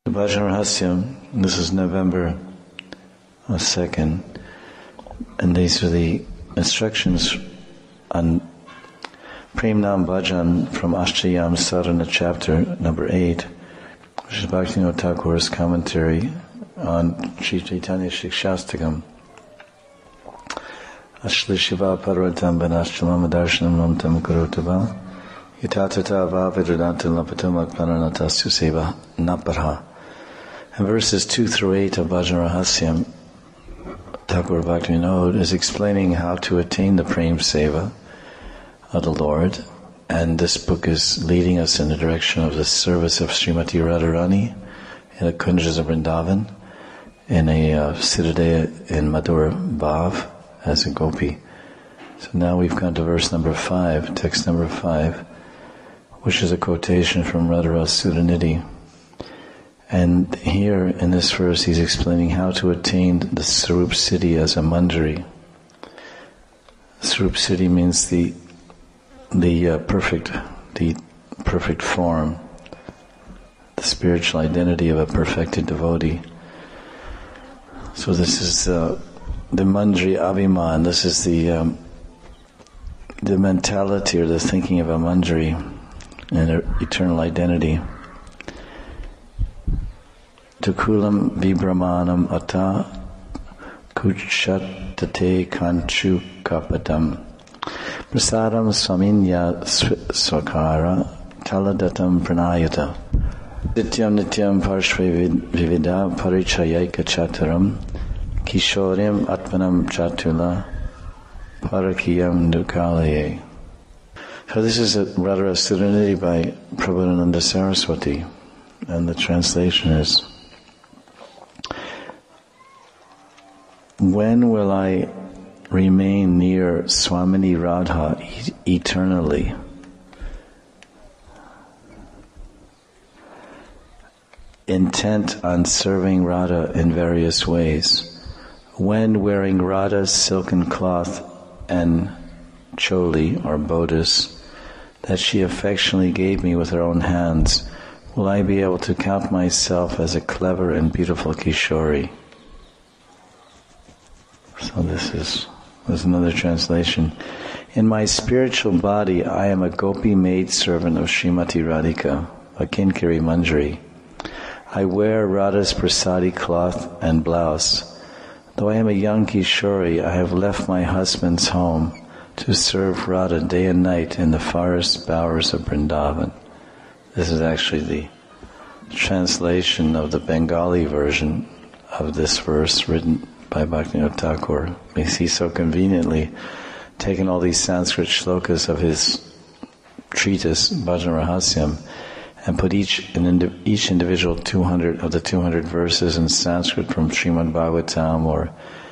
Bhajan Rahasyam, this is November 2nd, and these are the instructions on Prem Nam Bhajan from Ashtayam Sadhana chapter number 8, which is Bhaktivinoda Thakur's commentary on Sri Chaitanya Shikshastakam. Ashli Shiva Parvatam Banashchalam Darshanam Namtam Kurotava Yatatata Vavidradantam Lapatam Akpananatasya Seva Naparha. And verses 2 through 8 of Bhajan Rahasyam, Thakur Bhaktivinoda is explaining how to attain the Prem Seva of the Lord, and this book is leading us in the direction of the service of Srimati Radharani in the Kunjas of Vrindavan, in a Siddhadeha in Madhura Bhav as a gopi. So now we've come to verse number 5, text number 5, which is a quotation from Radhara Sudhanidhi. And here in this verse he's explaining how to attain the Sarup Siddhi as a manjari. Sarup Siddhi means the perfect form, the spiritual identity of a perfected devotee. So this is the manjari abhiman. This is the mentality or the thinking of a manjari and eternal identity. Tukulam vibраmanam ata kuchatate kanchu kapadam prasadam swaminya swakara taladatam pranayata nityam parshve vivida parichayaka chataram kishorim atmanam chatula parakiyam nukalaye. So this is a Radhara Sudhanidhi by Prabodhananda Saraswati, and the translation is: when will I remain near Swamini Radha eternally? Intent on serving Radha in various ways. When wearing Radha's silken cloth and choli or bodhis that she affectionately gave me with her own hands, will I be able to count myself as a clever and beautiful Kishori? So this is another translation. In my spiritual body, I am a gopi maid servant of Srimati Radhika, a Kinkari Manjari. I wear Radha's prasadi cloth and blouse. Though I am a young Kishori, I have left my husband's home to serve Radha day and night in the forest bowers of Vrindavan. This is actually the translation of the Bengali version of this verse written by Bhaktivinoda Thakur. He's so conveniently taken all these Sanskrit shlokas of his treatise, Bhajan Rahasyam, and put each individual 200 of the 200 verses in Sanskrit from Srimad Bhagavatam or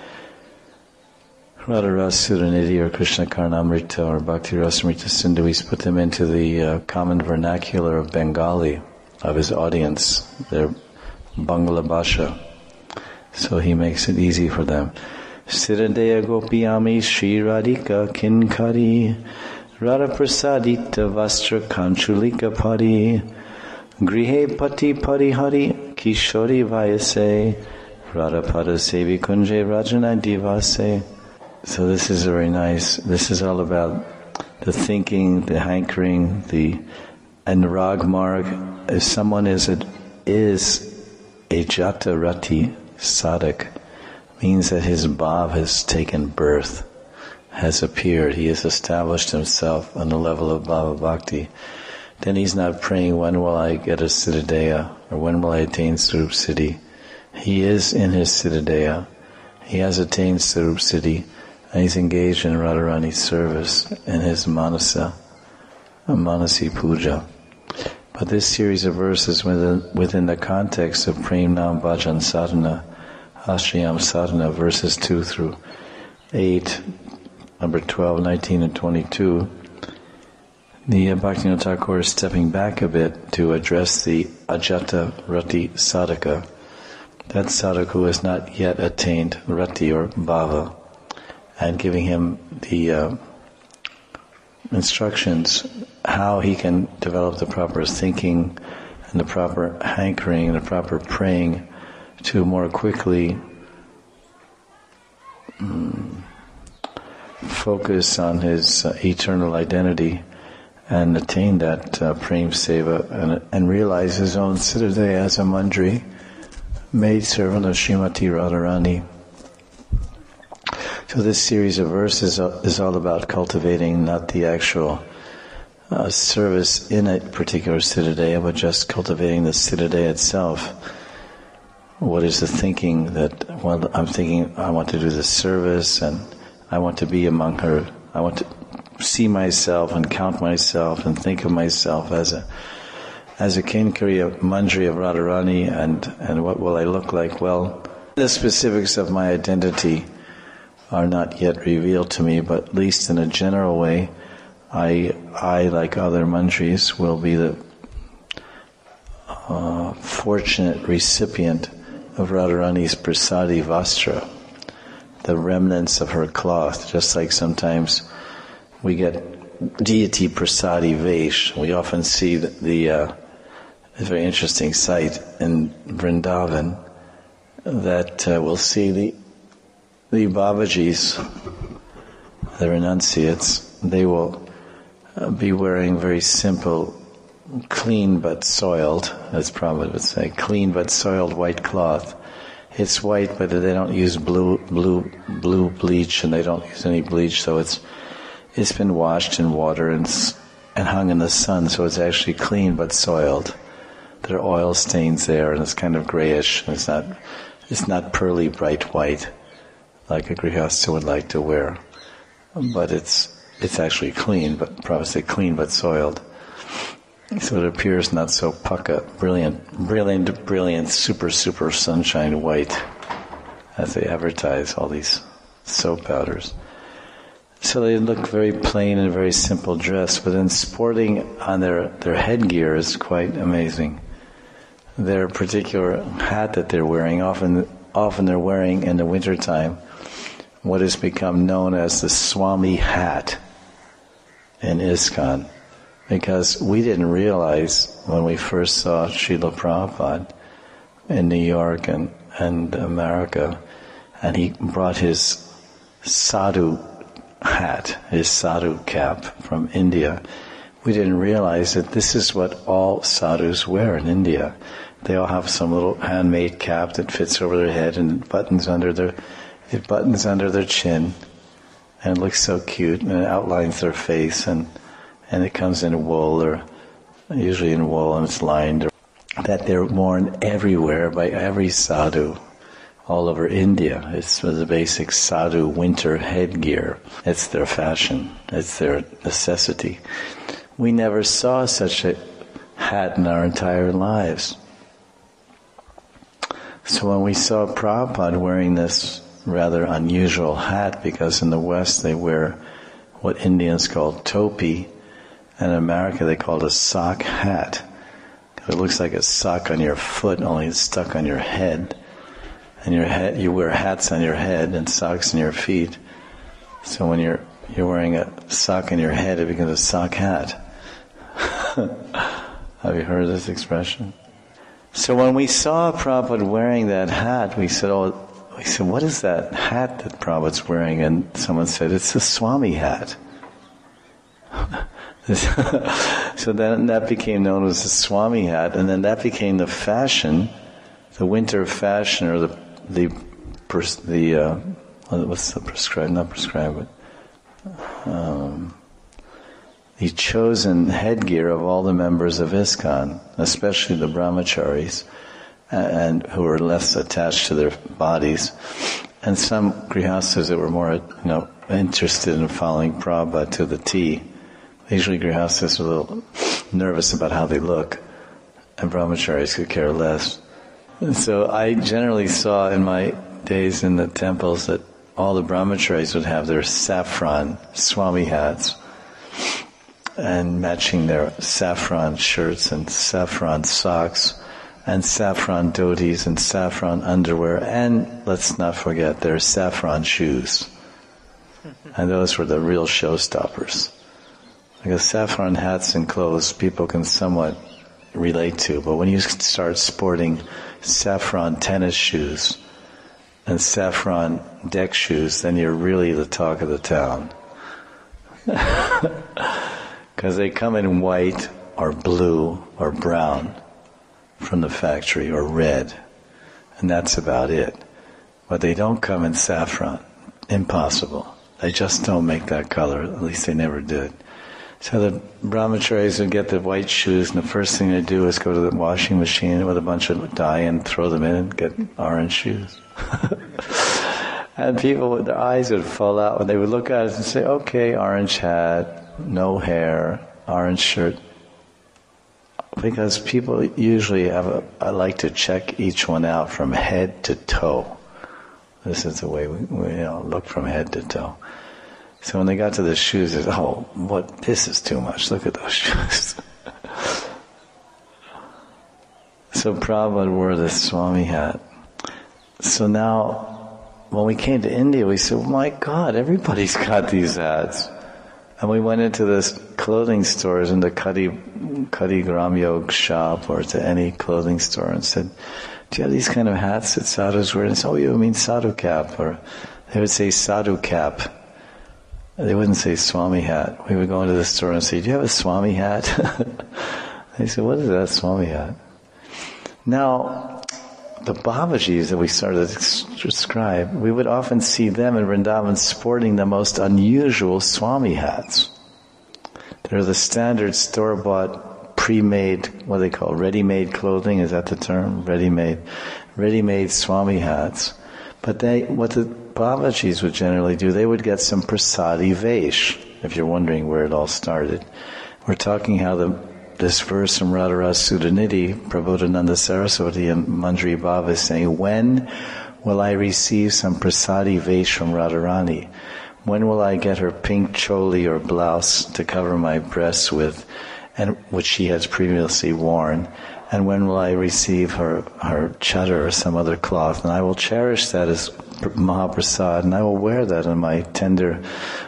Radha Sudhanidhi or Krishna Karnamrita or Bhakti Rasamrita Sindhu. He's put them into the common vernacular of Bengali, of his audience, their Bangla Bhasha. So he makes it easy for them. Siddhadeya gopiyami Shri Radhika kinkari Radha prasadita vastra kanchulika pari grihe pati parihari kishori vayase Radha pada sevi kunje rajana divase. So this is very nice. This is all about the thinking, the hankering, and rag marg. If someone is a jata rati sadhak, means that his bhav has taken birth, has appeared. He has established himself on the level of bhava bhakti. Then he's not praying, when will I get a siddhadeha, or when will I attain Sarup Siddhi? He is in his siddhadeha. He has attained Sarup Siddhi, and he's engaged in Radharani's service in his manasi puja. But this series of verses within the context of Prem Nam Bhajan Sadhana, Ashtayam Sadhana, verses 2 through 8, number 12, 19, and 22, the Bhaktivinoda Thakur is stepping back a bit to address the Ajata Rati Sadhaka, that sadhaka who has not yet attained Rati or Bhava, and giving him the instructions how he can develop the proper thinking and the proper hankering and the proper praying to more quickly focus on his eternal identity and attain that Prem Seva and realize his own Siddhartha as a Mandri, maid servant of Srimati Radharani. So this series of verses is all about cultivating not the actual service in a particular Siddhartha, but just cultivating the Siddhartha itself. What is the thinking that, well, I'm thinking I want to do this service and I want to be among her. I want to see myself and count myself and think of myself as a Kinkari, a Mandri of Radharani, and what will I look like? Well, the specifics of my identity are not yet revealed to me, but at least in a general way, I like other Mandris, will be the fortunate recipient of Radharani's Prasadi Vastra, the remnants of her cloth, just like sometimes we get deity Prasadi Vesh. We often see a very interesting sight in Vrindavan that we'll see the Babajis, the renunciates, they will be wearing very simple, clean but soiled, as Prabhupada would say, clean but soiled white cloth. It's white, but they don't use blue bleach, and they don't use any bleach, so it's been washed in water and hung in the sun, so it's actually clean but soiled. There are oil stains there, and it's kind of grayish. It's not pearly bright white like a grihastha would like to wear, but it's actually clean, but Prabhupada said clean but soiled. So it appears not so pucka, brilliant, super sunshine white, as they advertise all these soap powders. So they look very plain and very simple dress, but then sporting on their headgear is quite amazing. Their particular hat that they're wearing, often they're wearing in the wintertime what has become known as the Swami hat in ISKCON. Because we didn't realize when we first saw Srila Prabhupada in New York and America, and he brought his sadhu hat, his sadhu cap from India, we didn't realize that this is what all sadhus wear in India. They all have some little handmade cap that fits over their head and it buttons under their chin, and it looks so cute, and it outlines their face, and it comes in wool, or usually in wool, and it's lined. That they're worn everywhere by every sadhu all over India. It's the basic sadhu winter headgear. It's their fashion. It's their necessity. We never saw such a hat in our entire lives. So when we saw Prabhupada wearing this rather unusual hat, because in the West they wear what Indians call topi, and in America they call it a sock hat. It looks like a sock on your foot, only it's stuck on your head. And you wear hats on your head and socks on your feet. So when you're wearing a sock on your head, it becomes a sock hat. Have you heard this expression? So when we saw Prabhupada wearing that hat, we said, what is that hat that Prabhupada's wearing? And someone said, it's a Swami hat. So then that became known as the Swami hat, and then that became the fashion, the winter fashion, or the what's the prescribed? Not prescribed, but the chosen headgear of all the members of ISKCON, especially the brahmacharis, and who were less attached to their bodies, and some grihasthas that were more, interested in following Prabhupada to the T. Usually grihasthas are a little nervous about how they look, and brahmacharis could care less. And so I generally saw in my days in the temples that all the brahmacharis would have their saffron Swami hats, and matching their saffron shirts and saffron socks and saffron dhotis and saffron underwear, and let's not forget their saffron shoes. And those were the real showstoppers. Because saffron hats and clothes, people can somewhat relate to. But when you start sporting saffron tennis shoes and saffron deck shoes, then you're really the talk of the town. Because they come in white or blue or brown from the factory, or red, and that's about it. But they don't come in saffron. Impossible. They just don't make that color. At least they never did. So the brahmacharis would get the white shoes, and the first thing they do is go to the washing machine with a bunch of dye and throw them in and get orange shoes. And people with their eyes would fall out when they would look at us and say, okay, orange hat, no hair, orange shirt. Because people usually I like to check each one out from head to toe. This is the way we look from head to toe. So when they got to the shoes, they said, this is too much. Look at those shoes. So Prabhupada wore the Swami hat. So now, when we came to India, we said, oh my God, everybody's got these hats. And we went into this clothing stores, in the Kadi Gram Yog shop, or to any clothing store, and said, do you have these kind of hats that sadhus wear? And said, oh, you mean sadhu cap? Or they would say sadhu cap. They wouldn't say Swami hat. We would go into the store and say, do you have a Swami hat? They said, what is that Swami hat? Now, the Babajis that we started to describe, we would often see them in Vrindavan sporting the most unusual Swami hats. They're the standard store-bought, pre-made, what they call ready-made clothing, is that the term? Ready-made Swami hats. But what the Babajis would generally do, they would get some prasadi vesh, if you're wondering where it all started. We're talking how this verse from Radharasa Sudhanidhi, Prabodhananda Saraswati and Manjari Bhava is saying, when will I receive some prasadi vesh from Radharani? When will I get her pink choli or blouse to cover my breasts with, and which she has previously worn? And when will I receive her chadar or some other cloth? And I will cherish that as Mahaprasad, and I will wear that on my tender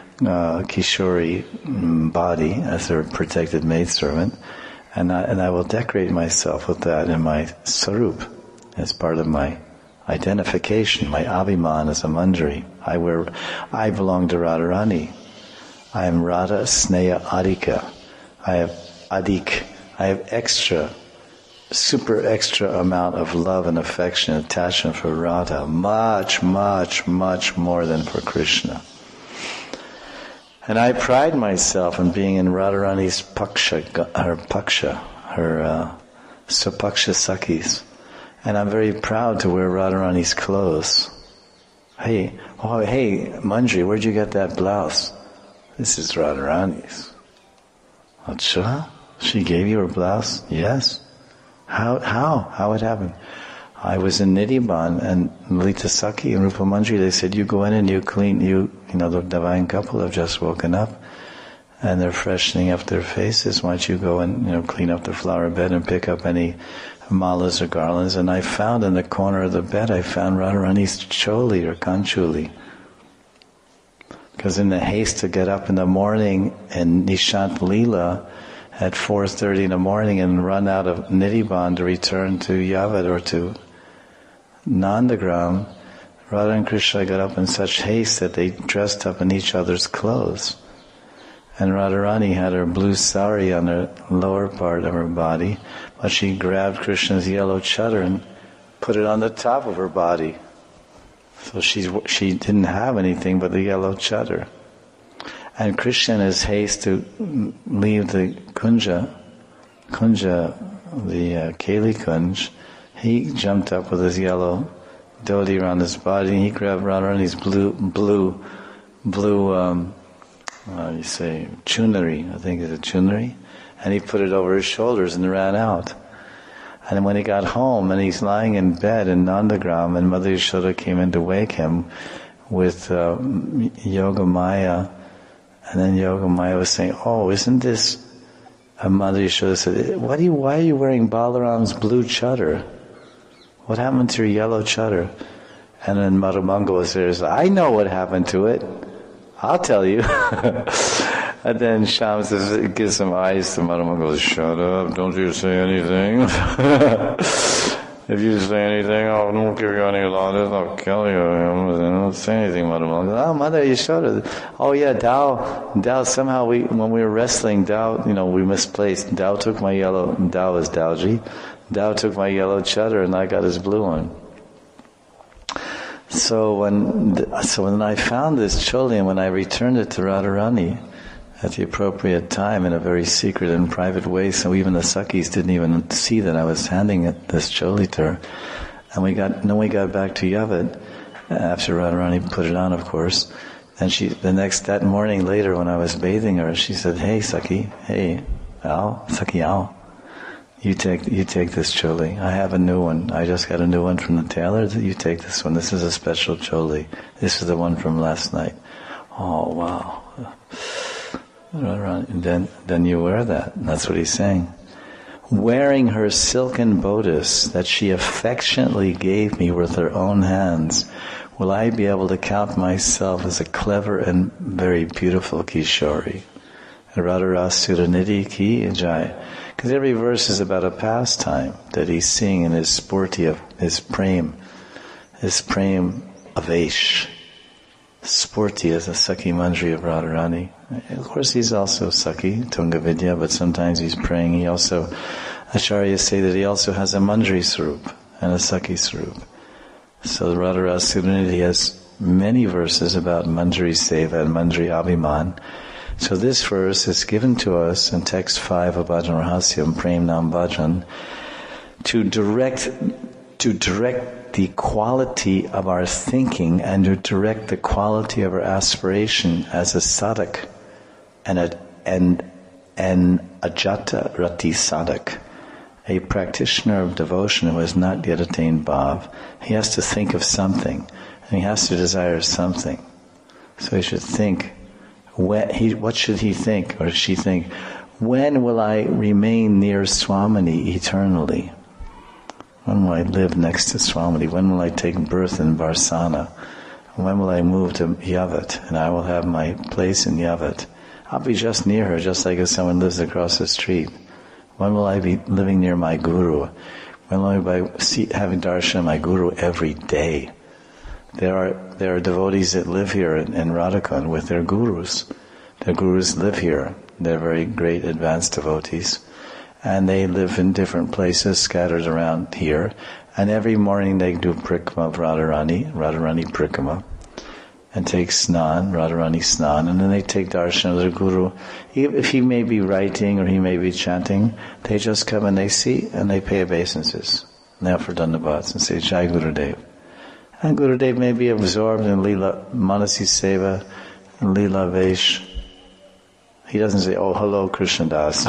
Kishori body as her protected maidservant, and I will decorate myself with that in my sarup as part of my identification, my abhiman as a manjari. I belong to Radharani. I am Radha Sneha Adhika. I have Adhik. I have super extra amount of love and affection and attachment for Radha. Much, much, much more than for Krishna. And I pride myself in being in Radharani's her Sapaksha Sakhis. And I'm very proud to wear Radharani's clothes. Hey, Manjari, where'd you get that blouse? This is Radharani's. Acha? She gave you her blouse? Yes. How it happened? I was in Nidhiban, and Lalita Sakhi and Rupa Manjari, they said, you go in and you clean, the divine couple have just woken up, and they're freshening up their faces. Why don't you go and, clean up the flower bed and pick up any malas or garlands? And I found in the corner of the bed, I found Radharani's choli or kanchuli. Because in the haste to get up in the morning in Nishant Leela, at 4:30 in the morning and run out of Nidhiban to return to Yavad or to Nandagram, Radha and Krishna got up in such haste that they dressed up in each other's clothes. And Radharani had her blue sari on her lower part of her body, but she grabbed Krishna's yellow chadar and put it on the top of her body. So she didn't have anything but the yellow chadar. And Krishna, in his haste to leave the kunja, the Keli Kunj, he jumped up with his yellow dhoti around his body, and he grabbed Radharani's blue, chunari, I think it's a chunari, and he put it over his shoulders and ran out. And when he got home, and he's lying in bed in Nandagram, and Mother Yashoda came in to wake him with Yogamaya. And then Yogamaya was saying, oh, isn't this... And Mother Yashoda said, why are you wearing Balaram's blue chadar? What happened to your yellow chadar? And then Madhumanga was there and said, I know what happened to it. I'll tell you. And then Sham says, gives some eyes to Madhuma, goes, shut up, don't you say anything. If you say anything, I won't give you any lauders, I'll kill you. Don't say anything, Madhuma. Oh, Mother, you showed it. Oh yeah, Dao, somehow when we were wrestling, Dao, we misplaced. Dao took my yellow, Dao is Daoji. Dao took my yellow cheddar and I got his blue one. So when I found this choli and when I returned it to Radharani at the appropriate time in a very secret and private way, so even the Sakhis didn't even see that I was handing this choli to her. And then we got back to Yavat after Radharani put it on, of course. And that morning later when I was bathing her, she said, "Hey Sakhi, hey Sakhi Al. You take this choli. I have a new one. I just got a new one from the tailor. You take this one. This is a special choli. This is the one from last night." Oh, wow. And then you wear that. And that's what he's saying. Wearing her silken bodice that she affectionately gave me with her own hands, will I be able to count myself as a clever and very beautiful Kishori. Radharasa Suranidhi ki jai. Because every verse is about a pastime that he's seeing in his sporty of his prem avesh. Sporty is a Sakhi Manjari of Radharani. Of course he's also Sakhi, Tunga Vidya, but sometimes he's praying. He also, Acharyas say that he also has a Manjari Swarup and a Sakhi Swarup. So the Radharasa Suranidhi has many verses about Manjari Seva and Manjari Abhiman. So this verse is given to us in text 5 of Bhajan Rahasyam, Prem Nam Bhajan, to direct the quality of our thinking and to direct the quality of our aspiration as a sadhak and an ajata rati sadhak, a practitioner of devotion who has not yet attained bhav. He has to think of something, and he has to desire something. So he should think. What should he think, or she think? When will I remain near Swamini eternally? When will I live next to Swamini? When will I take birth in Varsana? When will I move to Yavat? And I will have my place in Yavat. I'll be just near her, just like if someone lives across the street. When will I be living near my Guru? When will I be having darshan of my Guru every day? There are devotees that live here in Radhakund with their gurus. Their gurus live here. They're very great advanced devotees. And they live in different places scattered around here. And every morning they do Prikrama of Radharani Prikrama, and take Snan, Radharani Snan, and then they take darshan of their guru. If he may be writing or he may be chanting, they just come and they see and they pay obeisances. And they offer dandavats and say, Jai Gurudev. And Gurudev may be absorbed in Leela, Manasi Seva, and Leela Vesh. He doesn't say, "Oh, hello, Krishnadas."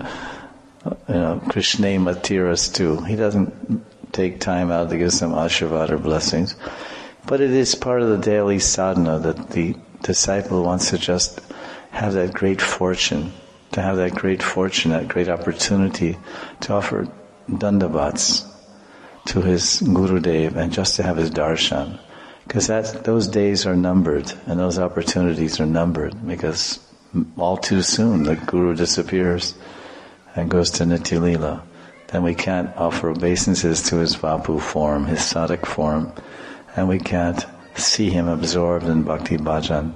Krishna Matiras too. He doesn't take time out to give some ashirvad or blessings. But it is part of the daily sadhana that the disciple wants to just have that great fortune, that great opportunity to offer dandavats to his Gurudev and just to have his darshan. Because those days are numbered and those opportunities are numbered, because all too soon the Guru disappears and goes to Nitya Leela. Then we can't offer obeisances to his Vapu form, his sadhak form, and we can't see him absorbed in Bhakti Bhajan.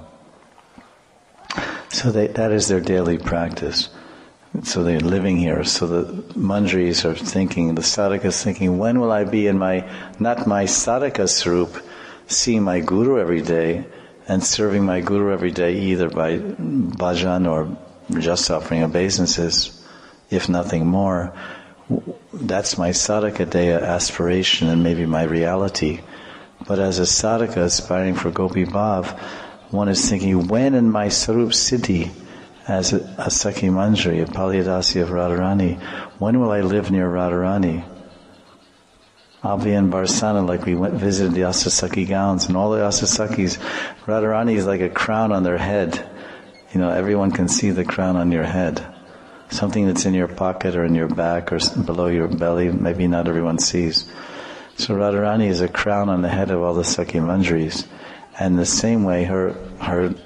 So that is their daily practice. So they're living here. So the manjaris are thinking, the sadhaka is thinking, when will I be in not my sadhaka swarup, seeing my Guru every day and serving my Guru every day, either by bhajan or just offering obeisances, if nothing more. That's my sadhaka daya aspiration and maybe my reality. But as a sadhaka aspiring for Gopi Bhav, one is thinking, when in my Sarup Siddhi, as a Sakhi Manjari, a Paliyadasi of Radharani, when will I live near Radharani? I'll be in Barsana, like we visited the Asasaki gowns, and all the Asasakis, Radharani is like a crown on their head. Everyone can see the crown on your head. Something that's in your pocket or in your back or below your belly, maybe not everyone sees. So Radharani is a crown on the head of all the Sakhi Manjaris. And the same way, her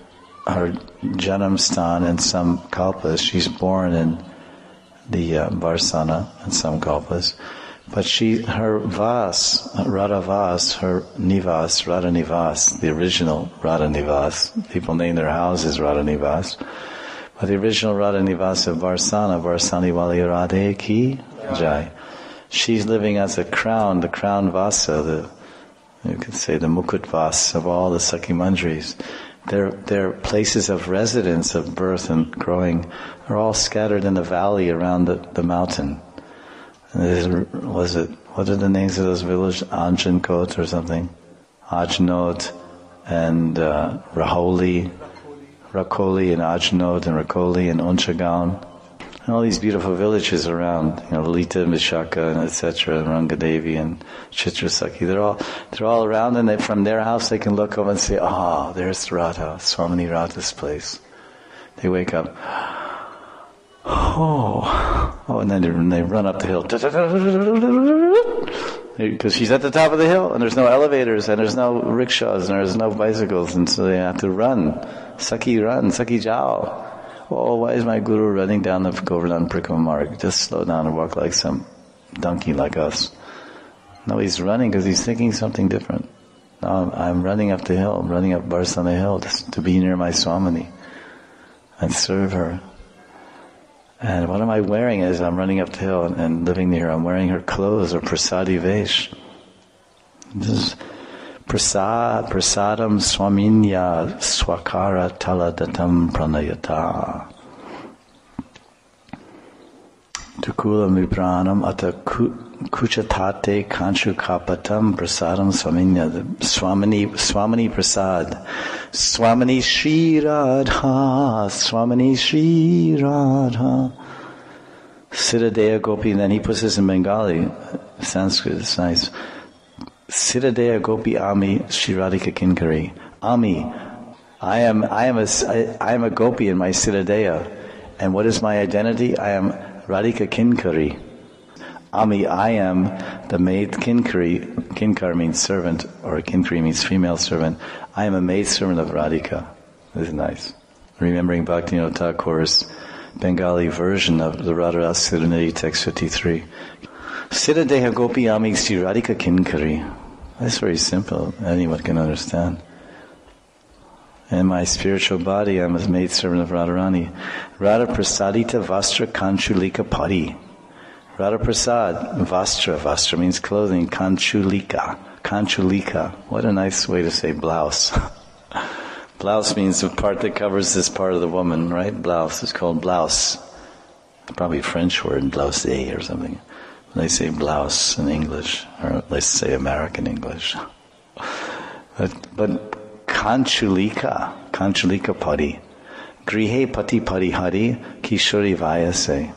her Janamstan in some kalpas. She's born in the Varsana in some kalpas. But her Vas, Radha Vas, her Nivas, Radha Nivas, the original Radha Nivas, people name their houses Radha Nivas, but the original Radha Nivas of Varsana, Varsani Wali Radhe Ki Jai. She's living as the crown Vasa, you could say the Mukut Vas of all the Sakhi Manjaris. Their places of residence, of birth and growing, are all scattered in the valley around the mountain. What are the names of those villages? Anjankot or something? Ajnot and Rakoli and Ajnot and Rakoli and Unchagaon. And all these beautiful villages around, Lalita and Vishaka and etc. and Rangadevi and Chitrasakhi. They're all around, and from their house they can look over and say, there's Radha, Swamini Radha's place. They wake up, and then they run up the hill. Because she's at the top of the hill, and there's no elevators, and there's no rickshaws, and there's no bicycles, and so they have to run. Sakhi jao. Why is my guru running down the Govardhan Prikrama Marg? Just slow down and walk like some donkey like us. No, he's running because he's thinking something different. No, I'm running up the hill. I'm running up Barsana Hill just to be near my Swamini and serve her. And what am I wearing as I'm running up the hill and living near her? I'm wearing her clothes, or prasadi vesh. This is prasadam swaminya swakara taladatam pranayata. Tukulam vipranam ata kuchatate kanchu kapatam prasadam swaminya. Swamini prasad. Swamini Shri Radha, Swamini Shri Radha. Siddhadeya Gopi, and then he puts this in Bengali, Sanskrit, it's nice. Siddhadeya Gopi Ami Shri Radhika Kinkari. Ami, I am a Gopi in my Siddhadeya. And what is my identity? I am Radhika Kinkari. Ami, I am the maid Kinkari. Kinkar means servant, or Kinkari means female servant. I am a maid servant of Radhika. This is nice. Remembering Bhaktivinoda Thakur's Bengali version of the Radharasa Siddhanidhi text 53. Siddhadeha Gopi Ami Sri Radhika Kinkari. That's very simple. Anyone can understand. In my spiritual body, I'm a maid servant of Radharani. Radha Prasadita Vastra Kanchulika Pari. Radha Prasad, Vastra means clothing, Kanchulika. What a nice way to say blouse. Blouse means the part that covers this part of the woman, right? Blouse is called blouse. Probably a French word, blouse or something. They say blouse in English, or let's say American English. But Kanchulika Pari. Grihe Pati Parihari Kishori Vayase.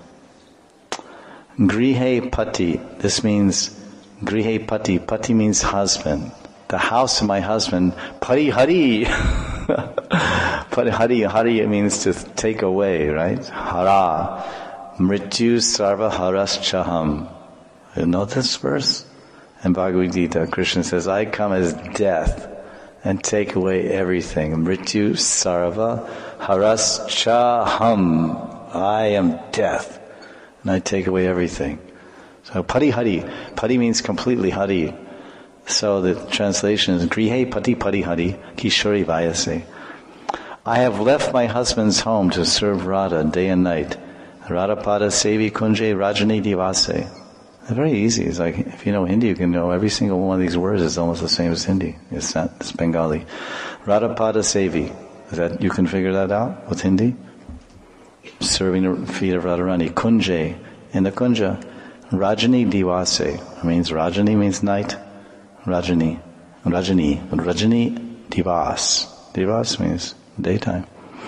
Grihe Pati, this means Grihe Pati. Pati means husband. The house of my husband. Parihari. Parihari, Hari means to take away, right? Hara. Mrityu Sarva Haras Chaham. You know this verse? In Bhagavad Gita, Krishna says, I come as death and take away everything. Mrityu Sarva Haras Chaham. I am death. And I take away everything. So Parihari. Pari means completely Hari. So the translation is Grihe Pati Parihari Kishori Vayase. I have left my husband's home to serve Radha day and night. Radhapada Sevi Kunje Rajani Divase. It's very easy. It's like, if you know Hindi, you can know every single one of these words is almost the same as Hindi. It's Bengali. Radhapada Sevi. You can figure that out with Hindi? Serving the feet of Radharani. Kunje, in the Kunja. Rajani Divase. Rajani means night. Rajani Divas. Divas means daytime.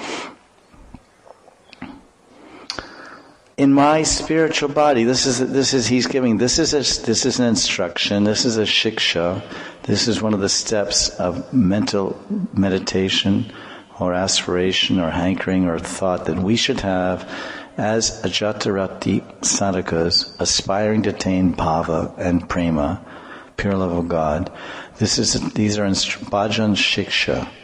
In my spiritual body, this is he's giving. This is an instruction. This is a shiksha. This is one of the steps of mental meditation, or aspiration, or hankering, or thought that we should have as ajatarati sadhakas, aspiring to attain bhava and prema, pure love of God. These are bhajan shiksha.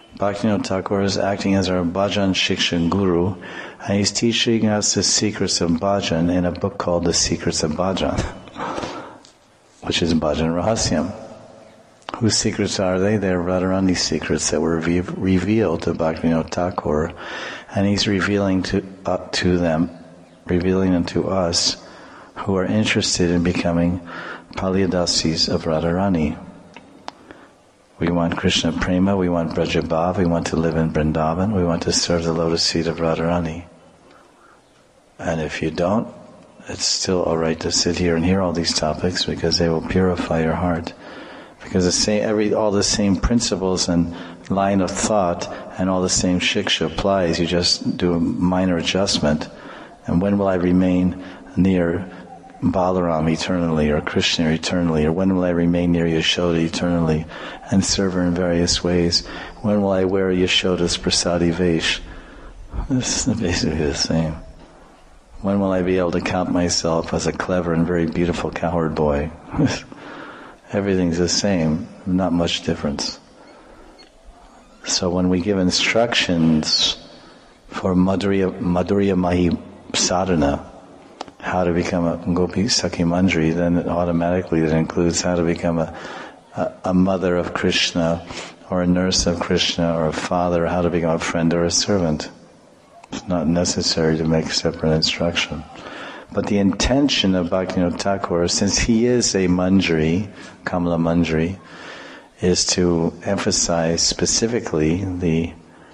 Bhaktivinoda Thakur is acting as our Bhajan Shiksha Guru, and he's teaching us the secrets of Bhajan in a book called The Secrets of Bhajan, which is Bhajan Rahasyam. Whose secrets are they? They're Radharani's secrets that were revealed to Bhaktivinoda Thakur, and he's revealing to them, revealing them to us who are interested in becoming Paliyadasis of Radharani. We want Krishna Prema, we want Brajabhav, we want to live in Vrindavan, we want to serve the lotus feet of Radharani. And if you don't, it's still alright to sit here and hear all these topics because they will purify your heart. Because all the same principles and line of thought and all the same shiksha applies, you just do a minor adjustment. And when will I remain near Balaram eternally, or Krishna eternally, or when will I remain near Yashoda eternally and serve her in various ways? When will I wear Yashoda's prasadi vesh? This is basically the same. When will I be able to count myself as a clever and very beautiful cowherd boy? Everything's the same, not much difference. So when we give instructions for Madhurya Mahi sadhana, how to become a Gopi Sakhi Manjari, then automatically that includes how to become a mother of Krishna, or a nurse of Krishna, or a father, or how to become a friend or a servant. It's not necessary to make separate instruction. But the intention of Bhaktivinoda Thakur, since he is a Manjari, Kamala Manjari, is to emphasize specifically the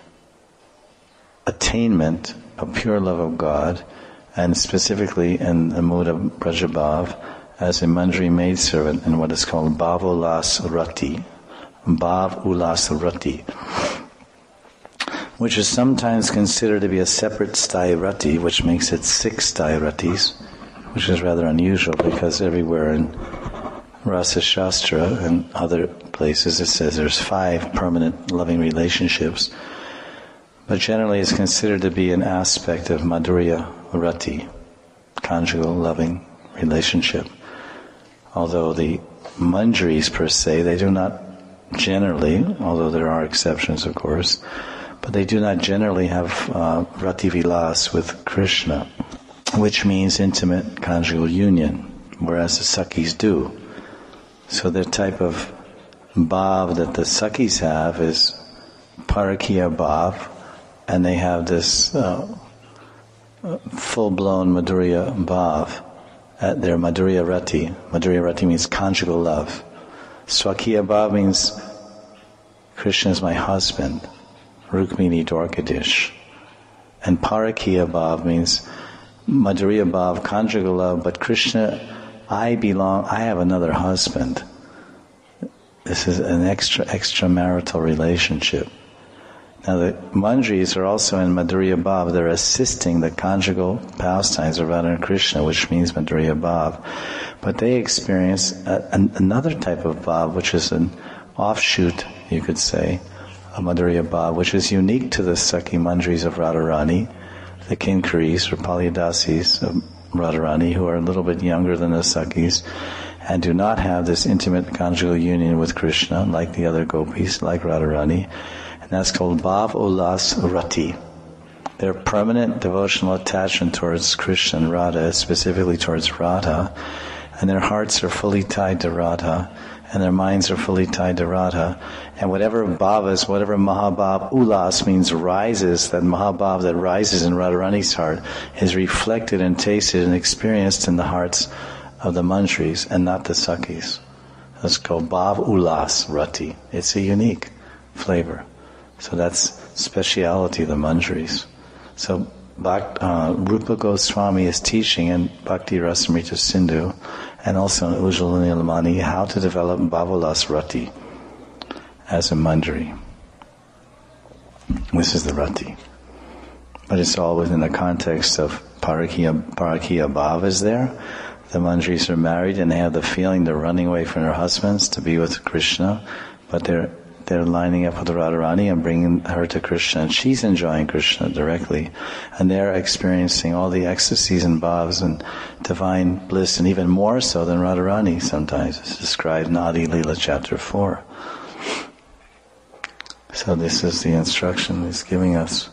attainment of pure love of God, and specifically in the mood of Brajabhav as a Manjari maidservant in what is called Bhav Ulas Rati. Bhav Ulas Rati, which is sometimes considered to be a separate Sthaya Rati, which makes it 6 Sthaya Ratis, which is rather unusual because everywhere in Rasa Shastra and other places it says there's 5 permanent loving relationships. But generally it's considered to be an aspect of Madhurya Rati, conjugal loving relationship. Although the Manjaris per se, they do not generally, although there are exceptions of course, but they do not generally have Rati Vilas with Krishna, which means intimate conjugal union, whereas the Sakhis do. So the type of bhav that the Sakhis have is Parakiya bhav, and they have this full-blown Madhurya bhav at their Madhurya Rati. Madhurya Rati means conjugal love. Swakiya bhav means Krishna is my husband, Rukmini Dwarkadish. And Parakiya bhav means Madhurya bhav, conjugal love, but Krishna, I have another husband. This is an extramarital relationship. Now the Manjaris are also in Madhurya Bhav. They're assisting the conjugal pastimes of Radha and Krishna, which means Madhurya Bhav. But they experience another type of Bhav, which is an offshoot, you could say, of Madhurya Bhav, which is unique to the Sakhi Manjaris of Radharani, the Kinkaris or Paliyadasis of Radharani, who are a little bit younger than the Sakhis, and do not have this intimate conjugal union with Krishna, like the other gopis, like Radharani. And that's called Bhav Ulas Rati. Their permanent devotional attachment towards Krishna and Radha, specifically towards Radha, and their hearts are fully tied to Radha, and their minds are fully tied to Radha. And whatever bhavas, whatever Mahabhav Ulas means rises, that Mahabhav that rises in Radharani's heart is reflected and tasted and experienced in the hearts of the Manjaris and not the Sakhis. That's called Bhav Ulas Rati. It's a unique flavor. So that's speciality of the Manjaris. So Rupa Goswami is teaching in Bhakti Rasamrita Sindhu and also in Ujjvala Nilamani how to develop Bhav Ulas Rati as a Manjari. This is the Rati. But it's all within the context of Parakiya Bhav is there. The Manjaris are married and they have the feeling they're running away from their husbands to be with Krishna, but they're lining up with Radharani and bringing her to Krishna, and she's enjoying Krishna directly, and they're experiencing all the ecstasies and bhavs and divine bliss, and even more so than Radharani sometimes. It's described in Adi Leela chapter 4. So this is the instruction he's giving us.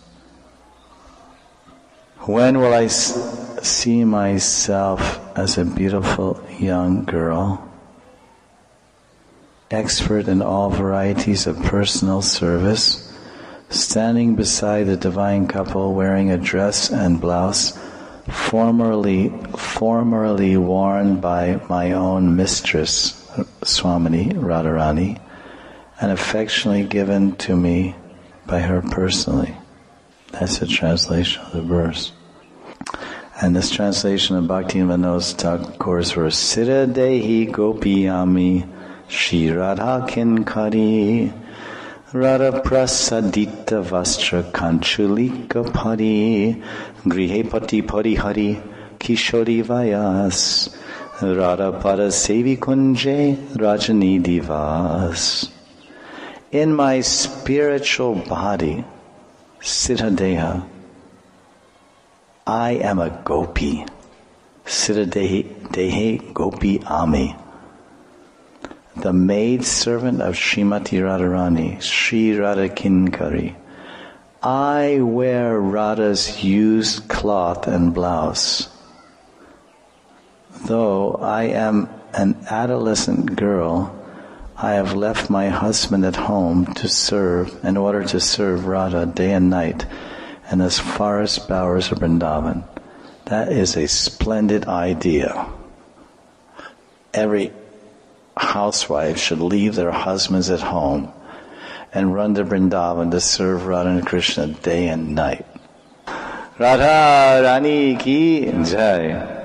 When will I see myself as a beautiful young girl, expert in all varieties of personal service, standing beside the divine couple wearing a dress and blouse formerly worn by my own mistress, Swamini Radharani, and affectionately given to me by her personally. That's the translation of the verse. And this translation of Bhaktivinoda Thakur's verse, Sira Dehi Gopiyami Shri Radha Kinkari Radha Prasadita Vastra Kanchulika Pari Grihe Pati Pari Hari Kishori Vayas Radha Pada Sevi Kunje Rajani Divas. In my spiritual body, Siddhadeha, I am a gopi. Siddhadehi Gopi Ami. The maid servant of Srimati Radharani, Sri Radha Kinkari. I wear Radha's used cloth and blouse. Though I am an adolescent girl, I have left my husband at home to serve, in order to serve Radha day and night in the forest bowers of Vrindavan. That is a splendid idea. Every housewife should leave their husbands at home and run to Vrindavan to serve Radha and Krishna day and night. Radha Rani ki jai.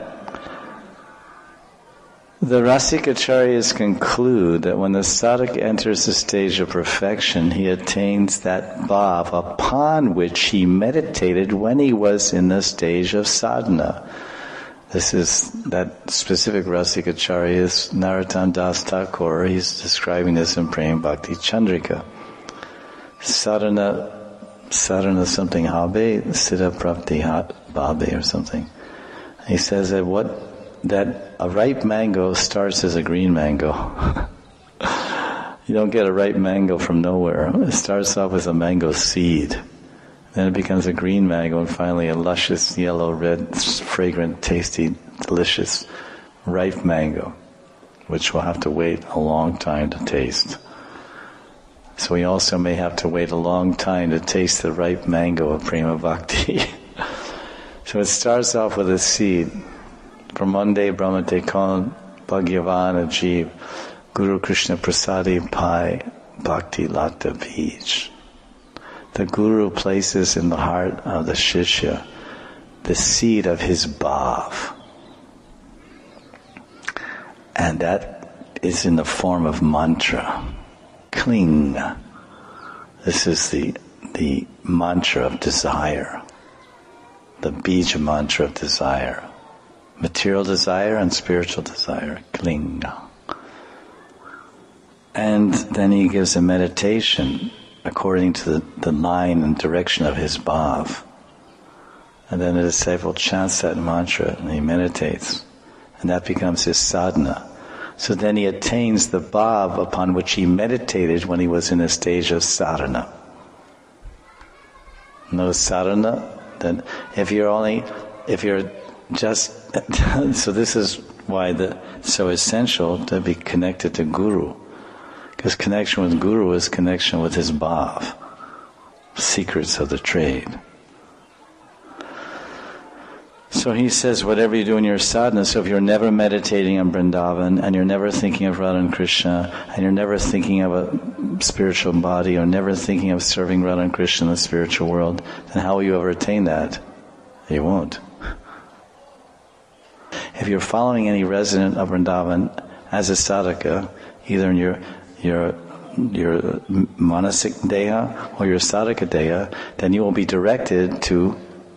The Rasikacharyas conclude that when the sadhak enters the stage of perfection, he attains that bhav upon which he meditated when he was in the stage of sadhana. This is that specific Rasikacharya, Narottam Das Thakur. He's describing this in Prem Bhakti Chandrika. Sadhana something habe, siddha prapti bhabe or something. He says that a ripe mango starts as a green mango. You don't get a ripe mango from nowhere. It starts off as a mango seed. Then it becomes a green mango, and finally a luscious, yellow, red, fragrant, tasty, delicious, ripe mango, which we'll have to wait a long time to taste. So we also may have to wait a long time to taste the ripe mango of Prema Bhakti. So it starts off with a seed. Brahmande Brahmate Kon Bhagyavan Ajiv Guru Krishna Prasadi Pai Bhakti Lata Bij. The Guru places in the heart of the Shishya the seed of his bhav. And that is in the form of mantra. Kling. This is the mantra of desire. The bija mantra of desire. Material desire and spiritual desire, klinga. And then he gives a meditation according to the line and direction of his bhav. And then the disciple chants that mantra and he meditates. And that becomes his sadhana. So then he attains the bhav upon which he meditated when he was in a stage of sadhana. No sadhana, then if you're just so this is why it's so essential to be connected to Guru, because connection with Guru is connection with his bhav, secrets of the trade. So he says, whatever you do in your sadhana, so if you're never meditating on Vrindavan, and you're never thinking of Radha and Krishna, and you're never thinking of a spiritual body, or never thinking of serving Radha and Krishna in the spiritual world, then how will you ever attain that? You won't. If you're following any resident of Vrindavan as a sadhaka, either in your manasik deha or your sadhaka deha, then you will be directed to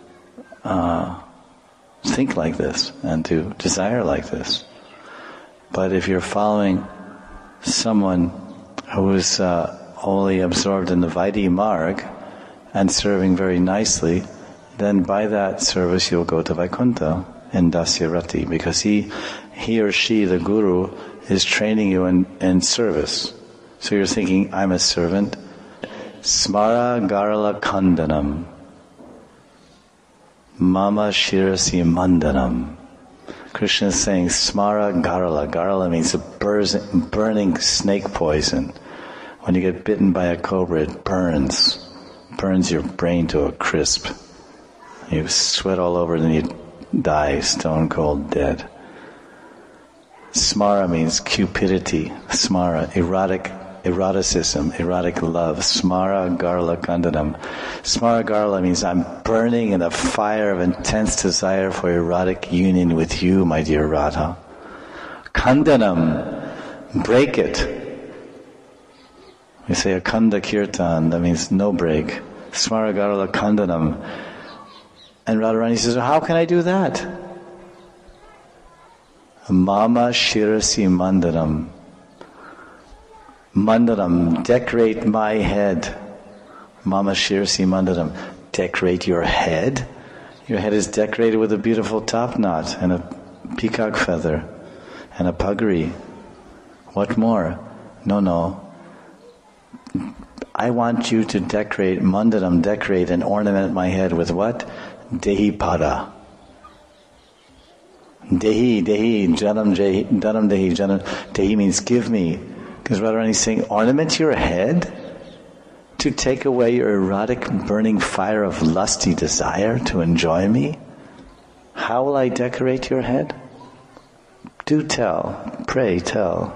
think like this and to desire like this. But if you're following someone who is only absorbed in the Vaidhi Marg and serving very nicely, then by that service you'll go to Vaikuntha in Dasyarati, because he or she, the Guru, is training you in service. So you're thinking, I'm a servant. Smara Garala Kandanam. Mama Shirasi Mandanam. Krishna is saying Smara Garala. Garala means a burning snake poison. When you get bitten by a cobra, it burns your brain to a crisp. You sweat all over and you die stone cold dead. Smara means cupidity. Smara, eroticism, erotic love. Smara Garala Kandanam. Smara Garala means I'm burning in a fire of intense desire for erotic union with you, my dear Radha. Kandanam, break it. We say a Kanda Kirtan, that means no break. Smara Garala Kandanam. And Radharani says, well, how can I do that? Mama Shirasi Mandanam. Mandanam, decorate my head. Mama Shirasi Mandanam, decorate your head? Your head is decorated with a beautiful top knot and a peacock feather and a puggree. What more? No. I want you to decorate, Mandanam, decorate and ornament my head with what? Dehi Pada. Dehi, Janam Dehi, Janam. Dehi means give me. Because Radharani is saying, ornament your head to take away your erotic burning fire of lusty desire to enjoy me? How will I decorate your head? Do tell, pray tell.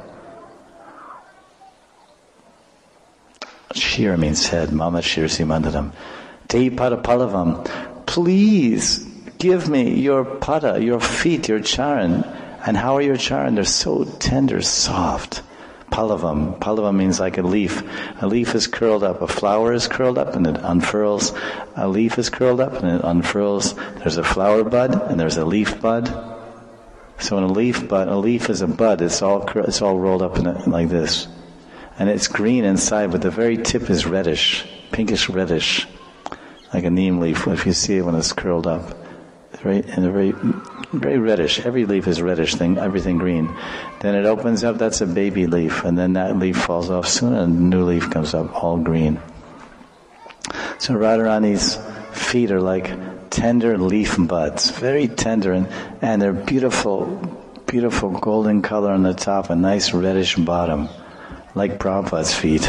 Shira means head, Mama Shirasi Mandanam. Dehi Pada Palavam. Please give me your pada, your feet, your charan. And how are your charan? They're so tender, soft. Palavam. Palavam means like a leaf. A leaf is curled up. A flower is curled up and it unfurls. A leaf is curled up and it unfurls. There's a flower bud and there's a leaf bud. So in a leaf is a bud. It's all rolled up in it like this. And it's green inside, but the very tip is reddish, pinkish reddish, like a neem leaf. If you see it when it's curled up, very reddish. Every leaf is reddish thing, everything green. Then it opens up. That's a baby leaf, and then that leaf falls off soon, and a new leaf comes up, all green. So Radharani's feet are like tender leaf buds, very tender, and they're beautiful, beautiful golden color on the top, a nice reddish bottom. Like Prabhupada's feet.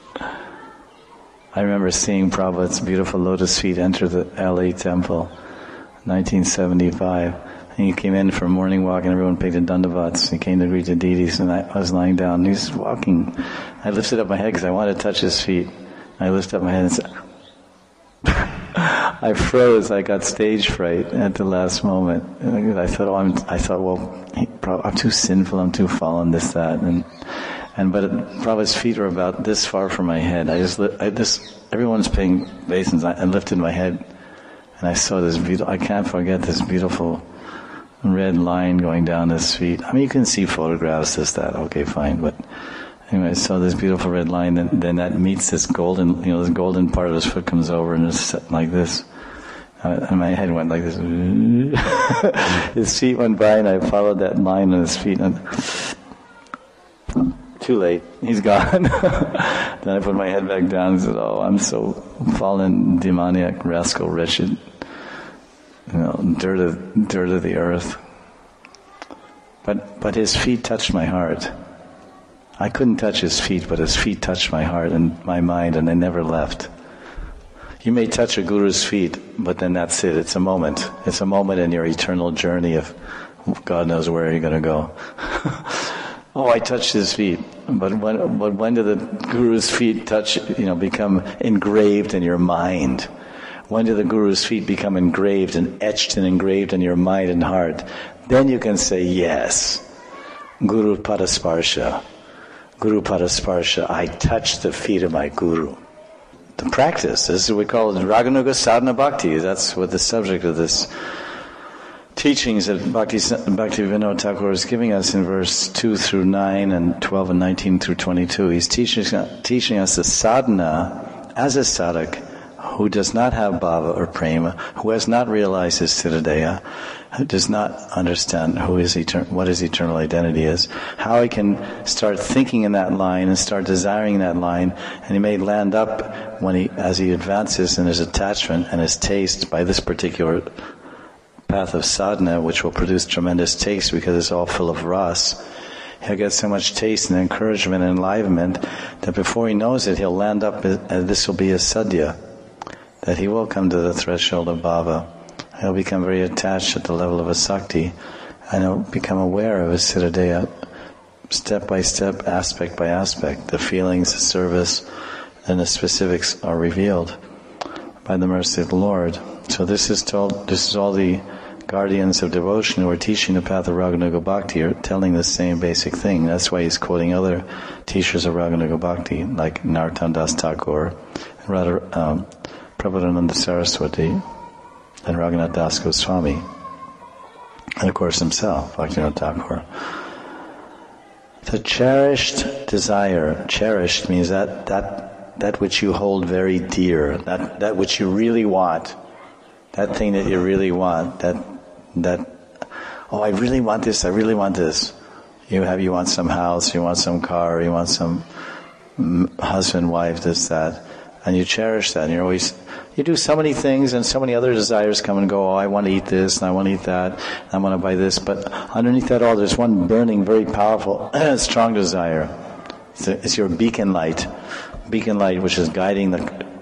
I remember seeing Prabhupada's beautiful lotus feet enter the LA temple, 1975. And he came in for a morning walk and everyone paid the dandavats. He came to greet the deities and I was lying down. He was walking. I lifted up my head because I wanted to touch his feet. I lifted up my head and said, I froze. I got stage fright at the last moment. I thought, I'm too sinful. I'm too fallen. This, that, but Prabhupada's feet were about this far from my head. Everyone's paying obeisance. I lifted my head, and I saw this beautiful. I can't forget this beautiful red line going down his feet. I mean, you can see photographs, this, that. Okay, fine. But anyway, I saw this beautiful red line, and then that meets this golden. This golden part of his foot comes over, and it's like this. And my head went like this. His feet went by, and I followed that line on his feet. And too late. He's gone. Then I put my head back down and said, oh, I'm so fallen, demoniac, rascal, wretched. Dirt of the earth. But his feet touched my heart. I couldn't touch his feet, but his feet touched my heart and my mind, and they never left. You may touch a guru's feet, but then that's it. It's a moment. It's a moment in your eternal journey of God knows where you're going to go. Oh, I touched his feet. But when do the Guru's feet become engraved in your mind? When do the Guru's feet become engraved and etched and engraved in your mind and heart? Then you can say, yes, Guru Padasparsha. Guru Padasparsha, I touched the feet of my Guru. The practice, this is what we call Raganuga Sadhana Bhakti. That's what the subject of this teachings that Bhaktivinoda Thakur is giving us in verse 2 through 9 and 12 and 19 through 22. He's teaching us the sadhana as a sadhak who does not have bhava or prema, who has not realized his Siddhadeha, who does not understand what his eternal identity is, how he can start thinking in that line and start desiring that line, and he may land up as he advances in his attachment and his taste by this particular path of sadhana, which will produce tremendous taste because it's all full of ras. He'll get so much taste and encouragement and enlivenment that before he knows it, he'll land up, this will be his sadhya, that he will come to the threshold of bhava. He'll become very attached at the level of a sakti, and he'll become aware of his Siddhadeha, step by step, aspect by aspect. The feelings, the service, and the specifics are revealed by the mercy of the Lord. So this is all the guardians of devotion who are teaching the path of Raganuga Bhakti are telling the same basic thing. That's why he's quoting other teachers of Raganuga Bhakti, like Narottam Das Thakur, Prabhupada Saraswati, and Raghunath Das Goswami, and of course himself, Bhaktivinoda Thakur. The cherished desire, cherished means that which you hold very dear, that which you really want, that thing that you really want, I really want this, I really want this. You want some house, you want some car, you want some husband, wife, this, that, and you cherish that, and you do so many things, and so many other desires come and go. I want to eat this, and I want to eat that, and I want to buy this. But underneath that all, there's one burning, very powerful, strong desire. It's your beacon light, which is guiding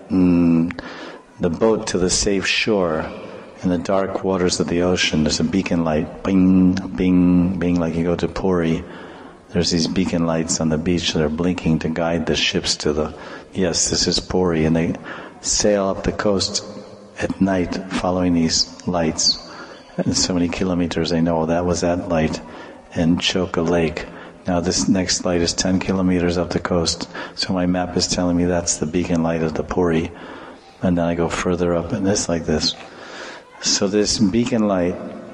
the boat to the safe shore in the dark waters of the ocean. There's a beacon light, bing, bing, bing, like you go to Puri. There's these beacon lights on the beach that are blinking to guide the ships to this is Puri, and they sail up the coast at night following these lights. And so many kilometers they know that was that light in Choka Lake. Now this next light is 10 kilometers up the coast. So my map is telling me that's the beacon light of the Puri. And then I go further up and it's like this. So this beacon light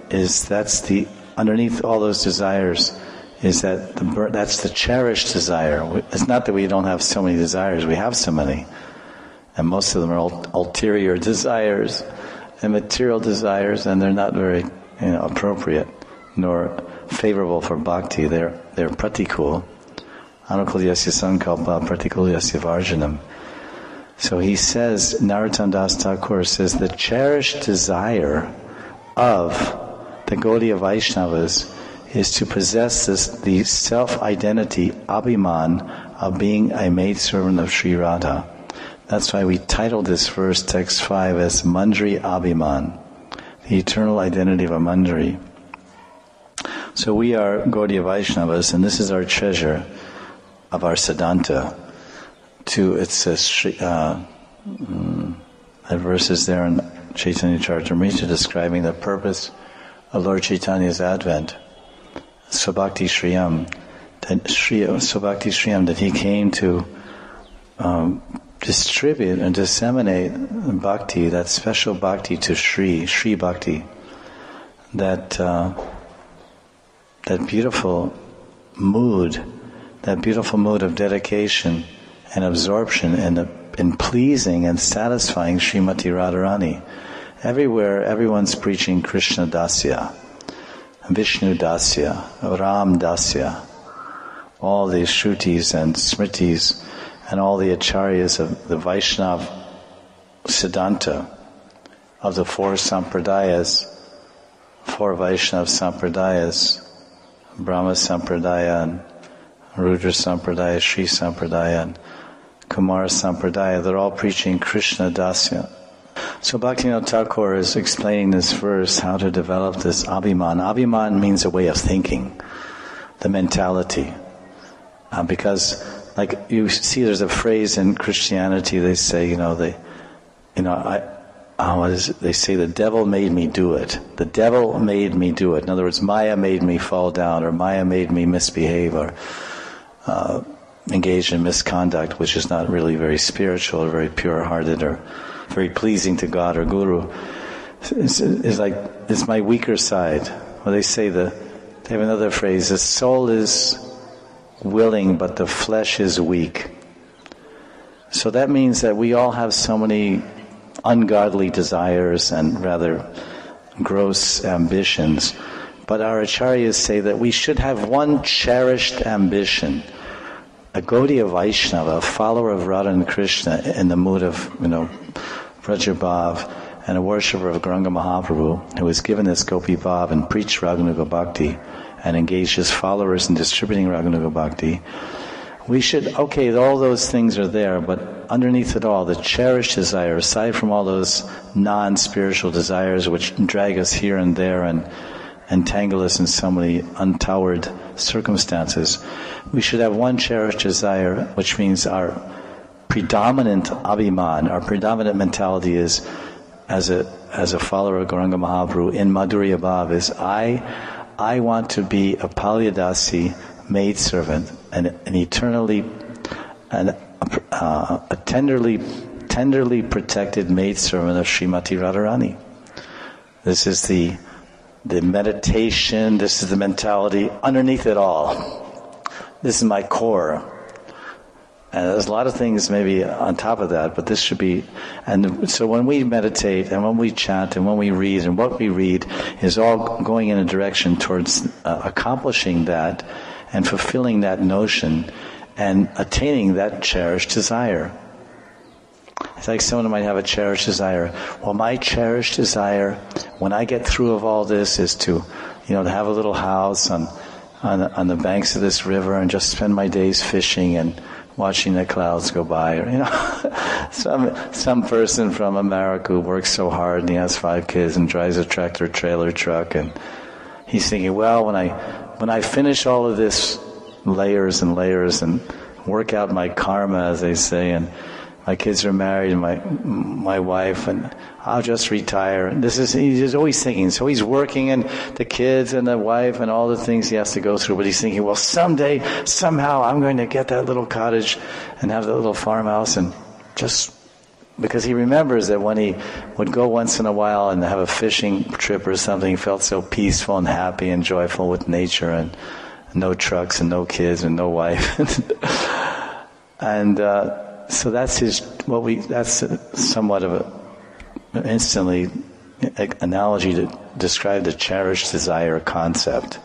underneath all those desires that's the cherished desire. It's not that we don't have so many desires, we have so many. And most of them are ulterior desires and material desires, and they're not very appropriate nor favorable for bhakti. They're pratikul. Anukul yasya sankalpa pratikul yasya varjanam. So he says, Narottam Das Thakur says, the cherished desire of the Gaudiya Vaishnavas is to possess the self-identity, abhiman, of being a maidservant of Sri Radha. That's why we titled this verse, text 5, as Manjari Abhiman, the eternal identity of a Manjari. So we are Gaudiya Vaishnavas, and this is our treasure of our Siddhanta. It says, that verse is there in Chaitanya Charitamrita describing the purpose of Lord Chaitanya's advent. Svabhakti Shriyam, that he came to distribute and disseminate bhakti, that special bhakti to Shri Bhakti, that beautiful mood of dedication and absorption in pleasing and satisfying Srimati Radharani. Everywhere, everyone's preaching Krishna Dasya, Vishnu Dasya, Ram Dasya, all these Shrutis and Smritis, and all the acharyas of the Vaishnava Siddhanta, of the four Vaishnava Sampradayas, Brahma Sampradaya, and Rudra Sampradaya, Sri Sampradaya, and Kumara Sampradaya, they're all preaching Krishna Dasya. So Bhaktivinoda Thakur is explaining this verse, how to develop this abhiman. Abhiman means a way of thinking, the mentality. Because, like you see, there's a phrase in Christianity. They say, they say the devil made me do it. The devil made me do it. In other words, Maya made me fall down, or Maya made me misbehave, or engage in misconduct, which is not really very spiritual or very pure-hearted or very pleasing to God or Guru. It's my weaker side. Well, they have another phrase: the soul is willing, but the flesh is weak. So that means that we all have so many ungodly desires and rather gross ambitions. But our acharyas say that we should have one cherished ambition. A Gaudiya Vaishnava, a follower of Radha and Krishna in the mood of, Vrajabhav, and a worshipper of Gauranga Mahaprabhu, who was given this Gopi Bhav and preached Raganuga Bhakti and engaged his followers in distributing Raganuga Bhakti. We should, all those things are there, but underneath it all, the cherished desire, aside from all those non-spiritual desires which drag us here and there and entangle us in so many untoward circumstances, we should have one cherished desire, which means our predominant abhiman, our predominant mentality is, as a follower of Gauranga Mahaprabhu in Madhurya Bhav, is I want to be a Palyadasi maidservant, an eternally, a tenderly protected maidservant of Srimati Radharani. This is the meditation, this is the mentality underneath it all. This is my core. And there's a lot of things maybe on top of that, but this should be, and so when we meditate and when we chant and when we read, and what we read is all going in a direction towards accomplishing that and fulfilling that notion and attaining that cherished desire. It's like someone might have a cherished desire. Well, my cherished desire, when I get through of all this, is to, to have a little house on the banks of this river and just spend my days fishing and watching the clouds go by. Or, some person from America who works so hard and he has 5 kids and drives a tractor trailer truck, and he's thinking, well, when I finish all of this layers and layers and work out my karma, as they say, and my kids are married and my wife, and I'll just retire. And he's always thinking. So he's working, and the kids and the wife and all the things he has to go through. But he's thinking, well, someday, somehow, I'm going to get that little cottage and have that little farmhouse, and just because he remembers that when he would go once in a while and have a fishing trip or something, he felt so peaceful and happy and joyful with nature, and no trucks and no kids and no wife, and. So that's that's somewhat of an instantly analogy to describe the cherished desire concept.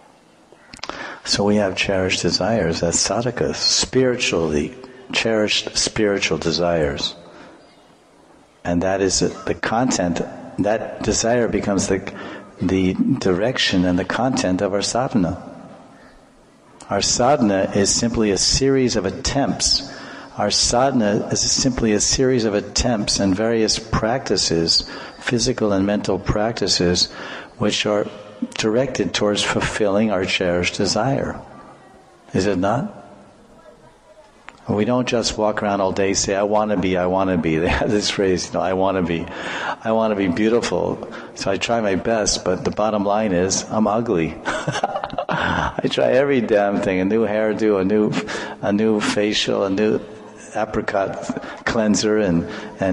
So we have cherished desires as sadhakas, spiritually cherished spiritual desires. And that is the content, that desire becomes the direction and the content of our sadhana. Our sadhana is simply a series of attempts. Our sadhana is simply a series of attempts and various practices, physical and mental practices, which are directed towards fulfilling our cherished desire. Is it not? We don't just walk around all day and say, I want to be. They have this phrase, I want to be beautiful. So I try my best, but the bottom line is, I'm ugly. I try every damn thing, a new hairdo, a new facial, a new apricot cleanser, and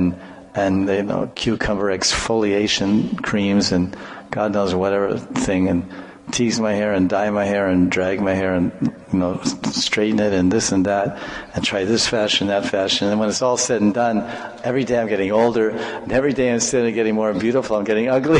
cucumber exfoliation creams, and God knows whatever thing, and tease my hair and dye my hair and drag my hair and straighten it and this and that, and try this fashion, that fashion. And when it's all said and done, every day I'm getting older, and every day instead of getting more beautiful, I'm getting uglier.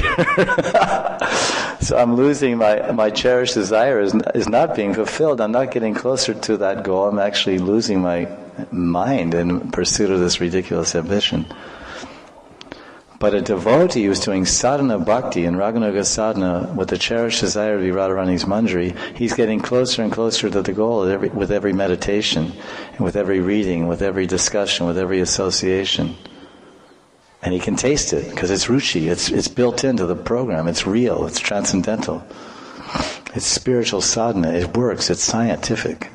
So I'm losing my cherished desire is not being fulfilled. I'm not getting closer to that goal. I'm actually losing my mind in pursuit of this ridiculous ambition. But a devotee who's doing sadhana bhakti and Raganuga sadhana with the cherished desire to be Radharani's Manjari, he's getting closer and closer to the goal with every meditation, and with every reading, with every discussion, with every association. And he can taste it, because it's ruchi, it's built into the program, it's real, it's transcendental. It's spiritual sadhana, it works, it's scientific.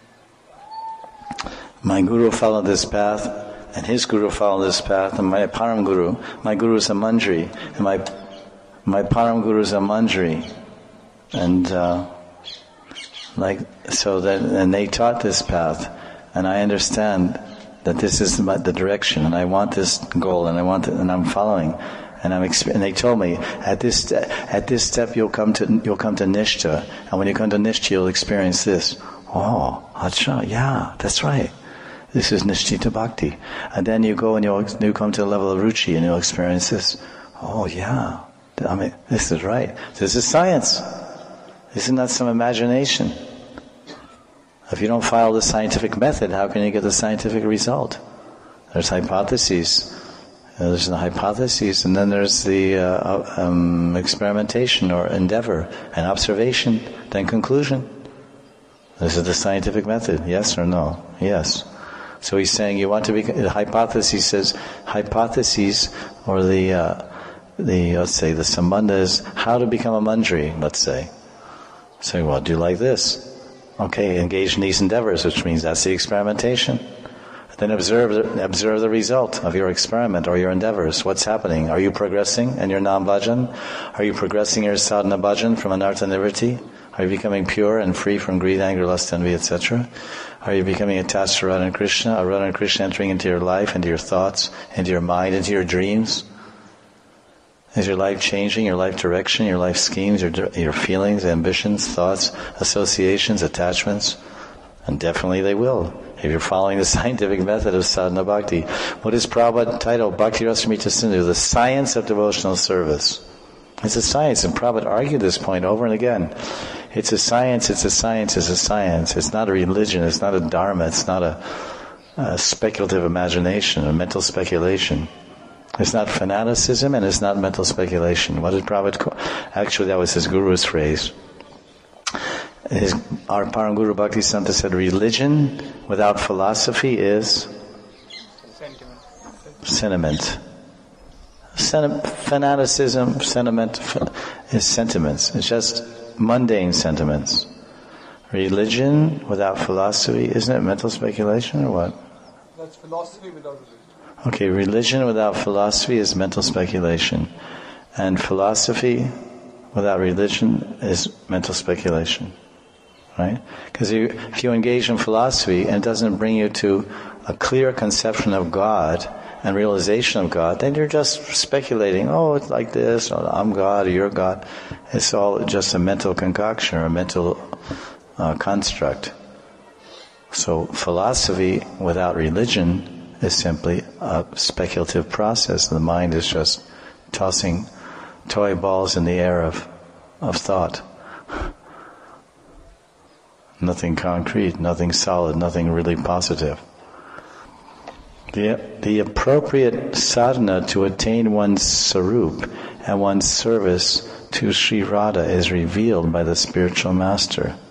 My guru followed this path, and his guru followed this path, and my param guru, my guru is a manjari, and my param guru is a manjari, and and they taught this path, and I understand that this is the direction, and I want this goal, and and I'm following, and and they told me at this step you'll come to Nishta, and when you come to Nishta you'll experience this. Oh, acha, yeah, that's right. This is Nishtita Bhakti. And then you go and you come to the level of Ruchi and you'll experience this. Oh yeah, I mean, this is right. This is science. This is not some imagination. If you don't follow the scientific method, how can you get the scientific result? There's hypotheses. There's the hypotheses, and then there's the experimentation or endeavor and observation, then conclusion. This is the scientific method, yes or no? Yes. So he's saying you want to be, the hypothesis says, hypotheses, or let's say the sambandha is how to become a manjari, let's say. Say, well, do like this. Okay, engage in these endeavors, which means that's the experimentation. Then observe the result of your experiment or your endeavors. What's happening? Are you progressing in your nam-bhajan? Are you progressing in your sadhana bhajan from anartha nivritti? Are you becoming pure and free from greed, anger, lust, envy, etc.? Are you becoming attached to Radha and Krishna? Are Radha and Krishna entering into your life, into your thoughts, into your mind, into your dreams? Is your life changing, your life direction, your life schemes, your feelings, ambitions, thoughts, associations, attachments? And definitely they will, if you're following the scientific method of sadhana bhakti. What is Prabhupada titled? Bhakti Rasamrita Sindhu, the science of devotional service. It's a science, and Prabhupada argued this point over and again. It's a science, it's a science, it's a science. It's not a religion, it's not a dharma, it's not a speculative imagination, a mental speculation. It's not fanaticism and it's not mental speculation. What did Prabhupada call? Actually, that was his guru's phrase. Our Param Guru Bhaktisiddhanta said, religion without philosophy is sentiment. Fanaticism, sentiment is sentiments. It's just mundane sentiments. Religion without philosophy, isn't it mental speculation or what? That's philosophy without religion. Okay, religion without philosophy is mental speculation. And philosophy without religion is mental speculation. Right? Because if you engage in philosophy and it doesn't bring you to a clear conception of God and realization of God, then you're just speculating, oh, it's like this, or I'm God, or you're God. It's all just a mental concoction or a mental construct. So philosophy without religion is simply a speculative process. The mind is just tossing toy balls in the air of thought. Nothing concrete, nothing solid, nothing really positive. The appropriate sadhana to attain one's sarup and one's service to Sri Radha is revealed by the spiritual master.